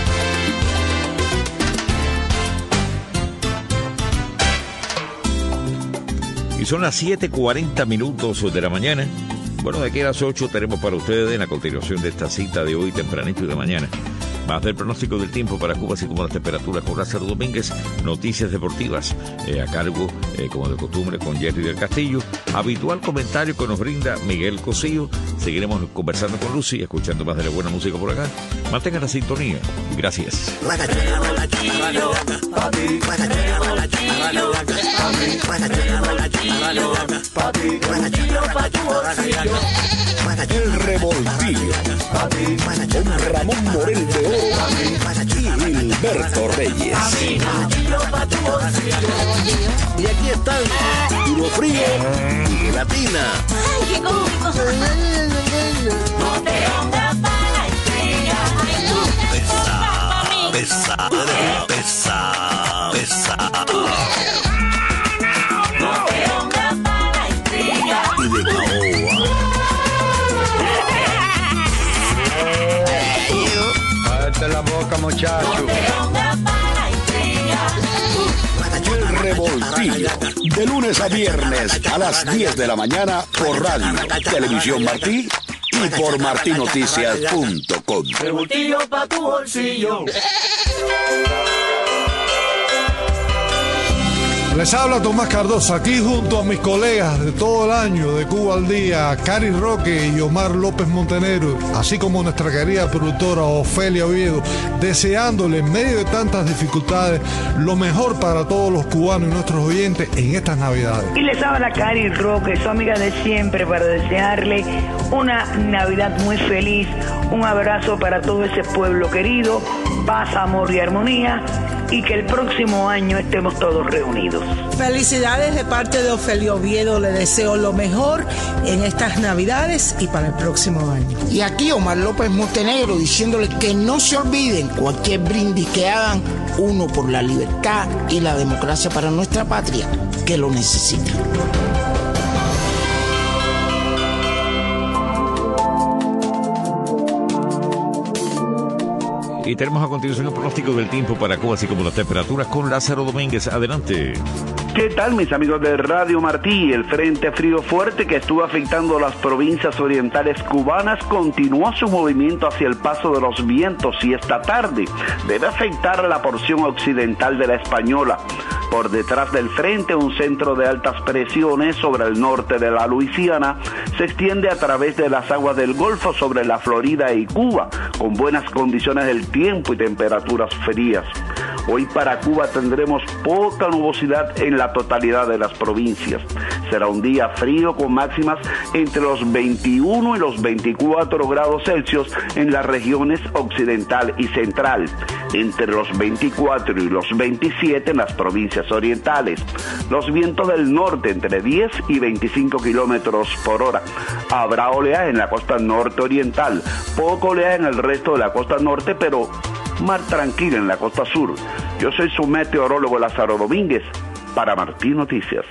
Y son las siete cuarenta minutos de la mañana. Bueno, de aquí a las ocho tenemos para ustedes, en la continuación de esta cita de hoy, tempranito y de mañana, más del pronóstico del tiempo para Cuba, así como las temperaturas con Lázaro Domínguez, noticias deportivas eh, a cargo, eh, como de costumbre, con Jerry del Castillo, habitual comentario que nos brinda Miguel Cosío. Seguiremos conversando con Lucy y escuchando más de la buena música por acá. Mantengan la sintonía. Gracias. El Revoltillo con Ramón Morel de Oro y Gilberto Reyes. Y aquí están Duro Frío y Gelatina. ¡Ay, qué cómico! No te pongas para la estrella. Ay, no te pongas para mí. Pesa, pesa, pesa. No te pongas para la estrella. Y de caoba. Cállate la boca, muchacho. No te pongas para la estrella. El Revoltillo, de lunes a viernes a las diez de la mañana por Radio, Televisión Martí y por martin noticias punto com. Revoltillo pa' tu bolsillo. Les habla Tomás Cardoso, aquí junto a mis colegas de todo el año de Cuba al Día, Cari Roque y Omar López Montenegro, así como nuestra querida productora Ofelia Oviedo, deseándole en medio de tantas dificultades lo mejor para todos los cubanos y nuestros oyentes en estas Navidades. Y les habla Cari Roque, su amiga de siempre, para desearle una Navidad muy feliz, un abrazo para todo ese pueblo querido, paz, amor y armonía, y que el próximo año estemos todos reunidos. Felicidades de parte de Ofelio Oviedo, le deseo lo mejor en estas Navidades y para el próximo año. Y aquí Omar López Montenegro diciéndole que no se olviden cualquier brindis que hagan, uno por la libertad y la democracia para nuestra patria, que lo necesita. Y tenemos a continuación el pronóstico del tiempo para Cuba, así como las temperaturas, con Lázaro Domínguez. Adelante. ¿Qué tal, mis amigos de Radio Martí? El frente frío fuerte que estuvo afectando las provincias orientales cubanas continúa su movimiento hacia el paso de los vientos y esta tarde debe afectar a la porción occidental de la Española. Por detrás del frente, un centro de altas presiones sobre el norte de la Luisiana se extiende a través de las aguas del Golfo sobre la Florida y Cuba, con buenas condiciones del tiempo y temperaturas frías. Hoy para Cuba tendremos poca nubosidad en la totalidad de las provincias. Será un día frío con máximas entre los veintiuno y los veinticuatro grados Celsius en las regiones occidental y central, entre los veinticuatro y los veintisiete en las provincias orientales. Los vientos del norte entre diez y veinticinco kilómetros por hora. Habrá oleaje en la costa norte oriental, poco oleaje en el resto de la costa norte, pero mar tranquila en la costa sur. Yo soy su meteorólogo Lázaro Domínguez para Martí Noticias.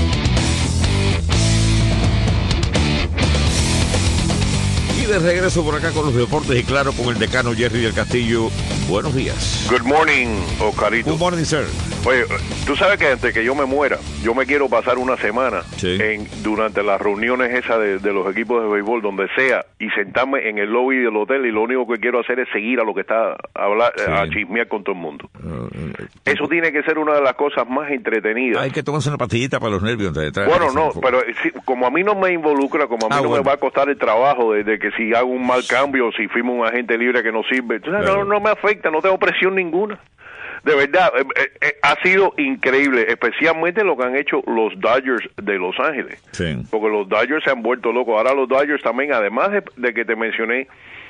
Y de regreso por acá con los deportes y claro con el decano Jerry del Castillo. Buenos días. Good morning, Oscarito. Good morning, sir. Oye, tú sabes que antes que yo me muera, yo me quiero pasar una semana sí. en durante las reuniones esas de, de los equipos de béisbol, donde sea, y sentarme en el lobby del hotel y lo único que quiero hacer es seguir a lo que está a, hablar, sí. a chismear con todo el mundo. Uh, uh, Eso tiene que ser una de las cosas más entretenidas. Hay que tomarse una pastillita para los nervios. De detrás, bueno, no, pero si, como a mí no me involucra, como a mí ah, no bueno. me va a costar el trabajo de, de que si hago un mal cambio, si firmo un agente libre que no sirve, claro. no, no me afecta, no tengo presión ninguna. De verdad, eh, eh, ha sido increíble, especialmente lo que han hecho los Dodgers de Los Ángeles. Sí. Porque los Dodgers se han vuelto locos. Ahora los Dodgers también, además de, de que te mencioné,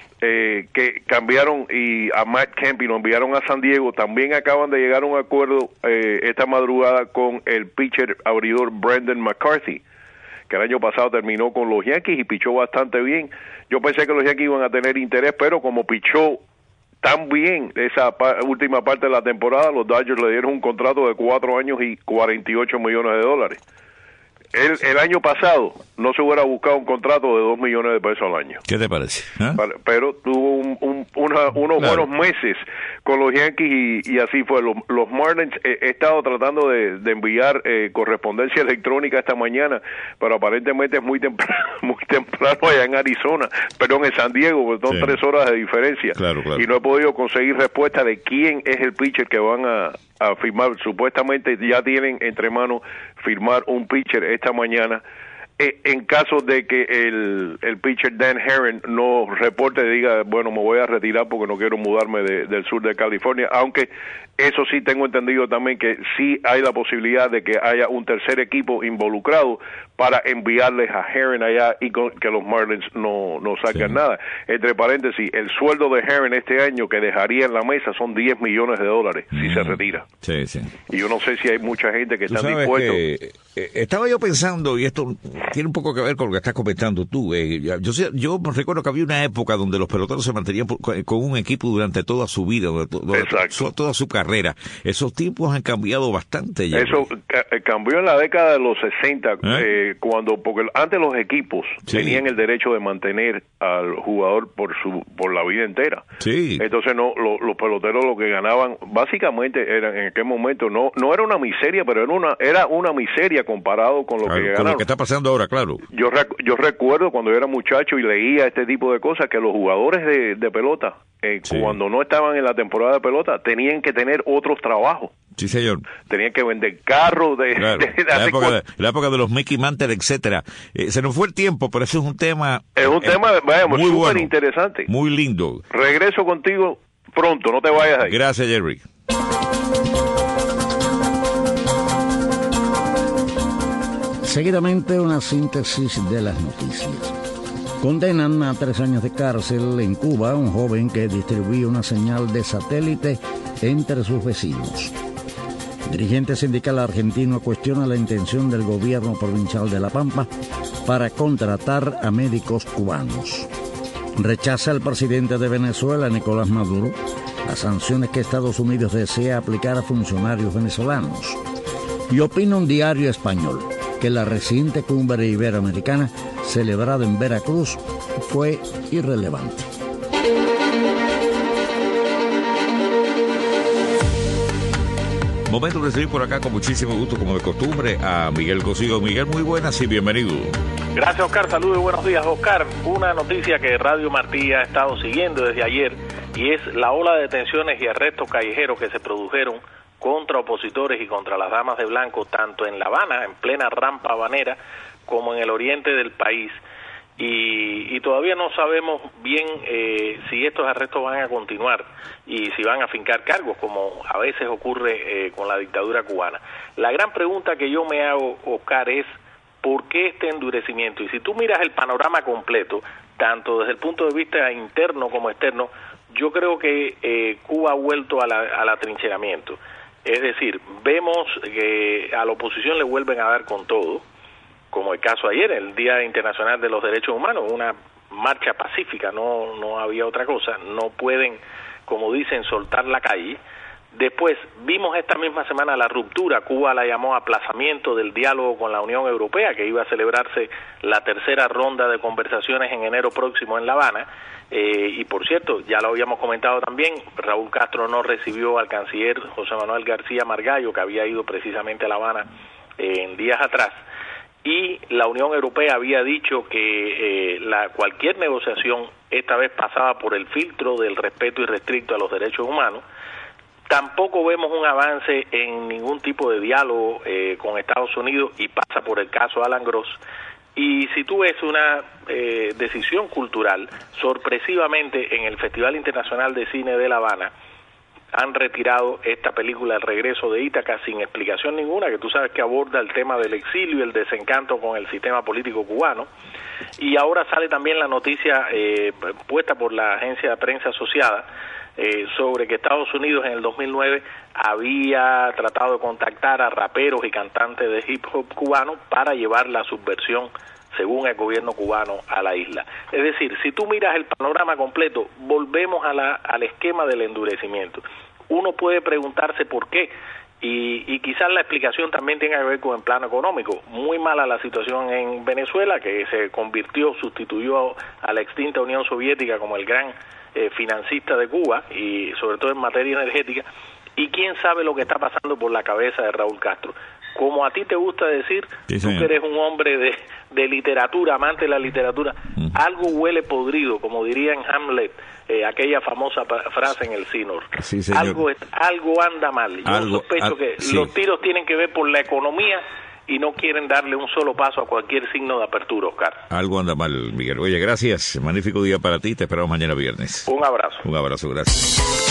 eh, que cambiaron y a Matt Kemp y lo enviaron a San Diego, también acaban de llegar a un acuerdo eh, esta madrugada con el pitcher abridor Brendan McCarthy, que el año pasado terminó con los Yankees y pichó bastante bien. Yo pensé que los Yankees iban a tener interés, pero como pichó tan bien esa pa- última parte de la temporada, los Dodgers le dieron un contrato de cuatro años y cuarenta y ocho millones de dólares. El, el año pasado no se hubiera buscado un contrato de dos millones de pesos al año. ¿Qué te parece? ¿Eh? Pero tuvo un, un, una, unos claro. buenos meses con los Yankees y, y así fue. Los, los Marlins, eh, he estado tratando de, de enviar eh, correspondencia electrónica esta mañana, pero aparentemente es muy temprano, muy temprano allá en Arizona, perdón, en San Diego, porque son sí. tres horas de diferencia. Claro, claro. Y no he podido conseguir respuesta de quién es el pitcher que van a, a firmar. Supuestamente ya tienen entre manos firmar un pitcher esta mañana. Eh, en caso de que el, el pitcher Dan Herron no reporte y diga, bueno, me voy a retirar porque no quiero mudarme de, del sur de California, aunque eso sí tengo entendido también que sí hay la posibilidad de que haya un tercer equipo involucrado para enviarles a Herron allá y con, que los Marlins no, no saquen sí. nada. Entre paréntesis, el sueldo de Herron este año que dejaría en la mesa son diez millones de dólares mm. si se retira. Sí, sí. Y yo no sé si hay mucha gente que está dispuesto. Que, eh, estaba yo pensando, y esto tiene un poco que ver con lo que estás comentando tú. Eh, yo, yo recuerdo que había una época donde los peloteros se mantenían por, con un equipo durante toda su vida, toda, toda, toda su carrera. Esos tiempos han cambiado bastante ya. Eso ca- cambió en la década de los sesenta, ¿Eh? Eh, cuando porque antes los equipos sí. tenían el derecho de mantener al jugador por su por la vida entera. Sí. Entonces no lo, los peloteros lo que ganaban básicamente eran en aquel momento no no era una miseria, pero era una era una miseria comparado con lo claro, que con ganaron. Lo que está pasando ahora, claro. Yo rec- yo recuerdo cuando yo era muchacho y leía este tipo de cosas que los jugadores de, de pelota eh, sí. cuando no estaban en la temporada de pelota tenían que tener otros trabajos. Sí, señor. Tenían que vender carros de, claro. de, de la, época de, la época de los Mickey Mantle, etcétera. Eh, se nos fue el tiempo, pero eso es un tema es un eh, tema vayamos, muy súper bueno, interesante, muy lindo. Regreso contigo pronto, no te vayas ahí. Gracias, Jerry. Seguidamente una síntesis de las noticias. Condenan a tres años de cárcel en Cuba a un joven que distribuía una señal de satélite entre sus vecinos. Dirigente sindical argentino cuestiona la intención del gobierno provincial de La Pampa para contratar a médicos cubanos. Rechaza el presidente de Venezuela, Nicolás Maduro, las sanciones que Estados Unidos desea aplicar a funcionarios venezolanos. Y opina un diario español que la reciente cumbre iberoamericana celebrada en Veracruz fue irrelevante. Momento de recibir por acá con muchísimo gusto, como de costumbre, a Miguel Cosío. Miguel, muy buenas y bienvenido. Gracias, Oscar. Saludos y buenos días, Oscar. Una noticia que Radio Martí ha estado siguiendo desde ayer y es la ola de detenciones y arrestos callejeros que se produjeron contra opositores y contra las damas de blanco, tanto en La Habana, en plena rampa habanera, como en el oriente del país. Y, y todavía no sabemos bien eh, si estos arrestos van a continuar y si van a fincar cargos, como a veces ocurre eh, con la dictadura cubana. La gran pregunta que yo me hago, Oscar, es ¿por qué este endurecimiento? Y si tú miras el panorama completo, tanto desde el punto de vista interno como externo, yo creo que eh, Cuba ha vuelto a la, al atrincheramiento. Es decir, vemos que a la oposición le vuelven a dar con todo, como el caso ayer, el Día Internacional de los Derechos Humanos, una marcha pacífica, no no había otra cosa, no pueden como dicen, soltar la calle. Después vimos esta misma semana la ruptura, Cuba la llamó aplazamiento del diálogo con la Unión Europea, que iba a celebrarse la tercera ronda de conversaciones en enero próximo en La Habana, eh, y por cierto, ya lo habíamos comentado también, Raúl Castro no recibió al canciller José Manuel García Margallo, que había ido precisamente a La Habana eh, en días atrás, y la Unión Europea había dicho que eh, la, cualquier negociación esta vez pasaba por el filtro del respeto irrestricto a los derechos humanos. Tampoco vemos un avance en ningún tipo de diálogo eh, con Estados Unidos y pasa por el caso Alan Gross. Y si tú ves una eh, decisión cultural, sorpresivamente en el Festival Internacional de Cine de La Habana han retirado esta película El regreso de Ítaca sin explicación ninguna, que tú sabes que aborda el tema del exilio y el desencanto con el sistema político cubano. Y ahora sale también la noticia eh, puesta por la agencia de prensa asociada eh, sobre que Estados Unidos en el dos mil nueve había tratado de contactar a raperos y cantantes de hip hop cubano para llevar la subversión, según el gobierno cubano, a la isla. Es decir, si tú miras el panorama completo, volvemos a la, al esquema del endurecimiento. Uno puede preguntarse por qué, y, y quizás la explicación también tenga que ver con el plano económico. Muy mala la situación en Venezuela, que se convirtió, sustituyó a la extinta Unión Soviética como el gran eh, financista de Cuba, y sobre todo en materia energética, y quién sabe lo que está pasando por la cabeza de Raúl Castro. Como a ti te gusta decir, sí, tú que eres un hombre de, de literatura, amante de la literatura, mm. algo huele podrido, como diría en Hamlet, eh, aquella famosa frase en el Sinor. Sí, algo, algo anda mal. Yo algo, sospecho al, que sí. los tiros tienen que ver por la economía y no quieren darle un solo paso a cualquier signo de apertura, Oscar. Algo anda mal, Miguel. Oye, gracias. Magnífico día para ti. Te esperamos mañana viernes. Un abrazo. Un abrazo, gracias.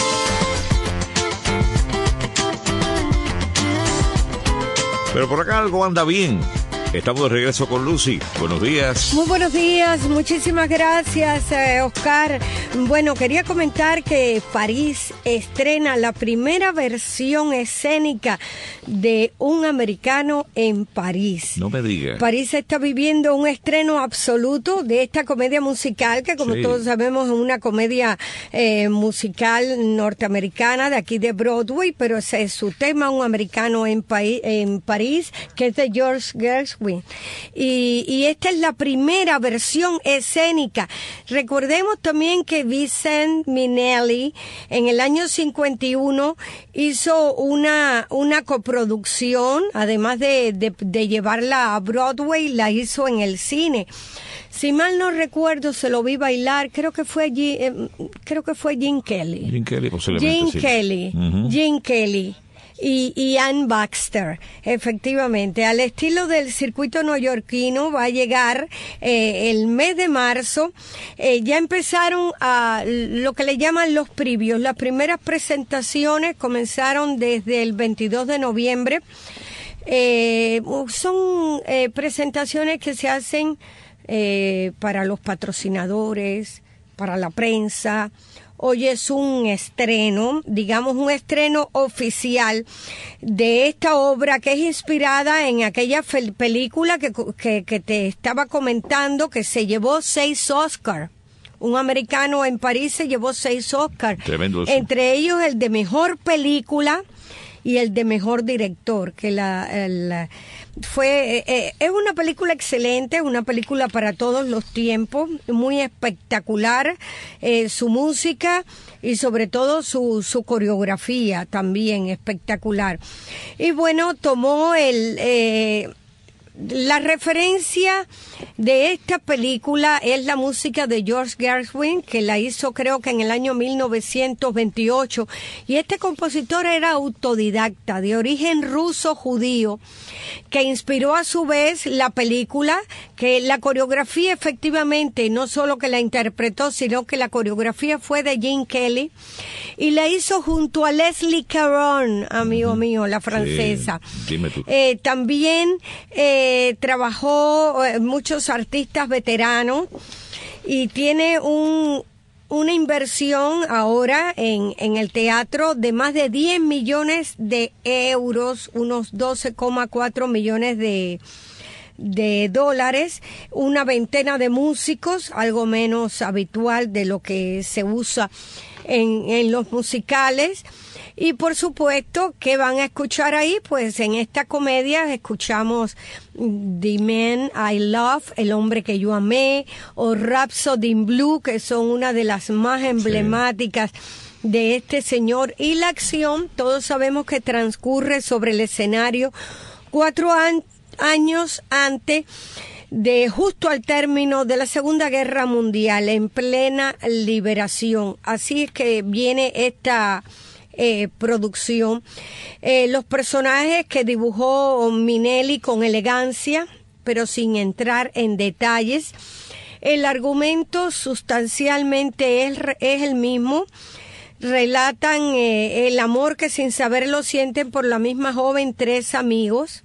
Pero por acá algo anda bien. Estamos de regreso con Lucy. Buenos días. Muy buenos días. Muchísimas gracias, eh, Oscar. Bueno, quería comentar que París estrena la primera versión escénica de Un americano en París. No me digas. París está viviendo un estreno absoluto de esta comedia musical, que como sí. todos sabemos es una comedia eh, musical norteamericana de aquí de Broadway, pero ese es su tema, Un americano en, pa- en París, que es de George Gershwin. Y, y esta es la primera versión escénica. Recordemos también que Vincent Minnelli en el año cincuenta y uno hizo una, una coproducción, además de, de, de llevarla a Broadway, la hizo en el cine. Si mal no recuerdo, se lo vi bailar, creo que fue allí, eh, creo que fue Gene Kelly. Gene Kelly, posiblemente. Gene sí. Kelly. Uh-huh. Gene Kelly. Y, y Ann Baxter, efectivamente, al estilo del circuito neoyorquino va a llegar eh, el mes de marzo. Eh, ya empezaron a lo que le llaman los previos. Las primeras presentaciones comenzaron desde el veintidós de noviembre. Eh, son eh, presentaciones que se hacen eh, para los patrocinadores, para la prensa. Hoy es un estreno, digamos un estreno oficial de esta obra que es inspirada en aquella fel- película que, que, que te estaba comentando, que se llevó seis Oscars. Un americano en París se llevó seis Oscars. Tremendo. Entre ellos el de mejor película y el de mejor director, que la, el, fue eh, es una película excelente, es una película para todos los tiempos, muy espectacular, eh, su música y sobre todo su, su coreografía también espectacular. Y bueno, tomó el... Eh, La referencia de esta película es la música de George Gershwin, que la hizo creo que en el año mil novecientos veintiocho, y este compositor era autodidacta, de origen ruso-judío, que inspiró a su vez la película, que la coreografía efectivamente, no solo que la interpretó, sino que la coreografía fue de Gene Kelly, y la hizo junto a Leslie Caron, amigo mío, la francesa. Sí, dime tú. Eh, también eh, trabajó eh, muchos artistas veteranos y tiene un una inversión ahora en, en el teatro de más de diez millones de euros, unos doce coma cuatro millones de de dólares, una veintena de músicos, algo menos habitual de lo que se usa en, en los musicales. Y por supuesto, ¿qué van a escuchar ahí? Pues en esta comedia escuchamos The Man I Love, El hombre que yo amé, o Rhapsody in Blue, que son una de las más emblemáticas sí. de este señor. Y la acción, todos sabemos que transcurre sobre el escenario cuatro an- años antes de justo al término de la Segunda Guerra Mundial, en plena liberación. Así es que viene esta eh, producción. Eh, los personajes que dibujó Minelli con elegancia, pero sin entrar en detalles. El argumento sustancialmente es, es el mismo. Relatan eh, el amor que sin saberlo sienten por la misma joven tres amigos.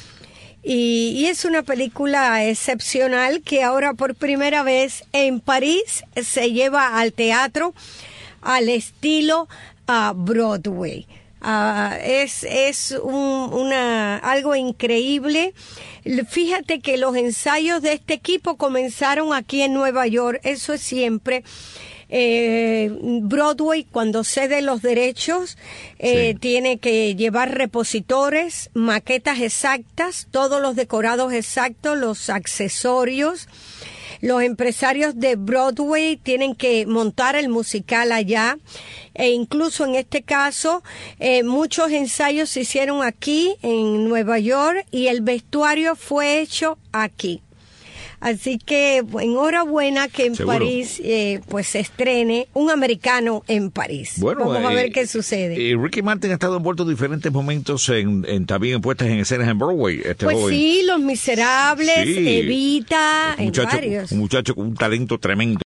Y, y es una película excepcional que ahora por primera vez en París se lleva al teatro al estilo uh, Broadway. Uh, es es un, una algo increíble. Fíjate que los ensayos de este equipo comenzaron aquí en Nueva York. Eso es siempre. Eh, Broadway, cuando cede los derechos, eh, sí. tiene que llevar repositores, maquetas exactas, todos los decorados exactos, los accesorios. Los empresarios de Broadway tienen que montar el musical allá, e incluso en este caso eh, muchos ensayos se hicieron aquí en Nueva York y el vestuario fue hecho aquí. Así que enhorabuena que en Seguro. París eh, pues se estrene Un americano en París. Bueno, vamos a ver eh, qué sucede. Eh, Ricky Martin ha estado envuelto en diferentes momentos en, en también puestas en escenas en Broadway. Este pues joven. sí, Los Miserables, sí. Evita, un muchacho, en varios. Un muchacho con un talento tremendo.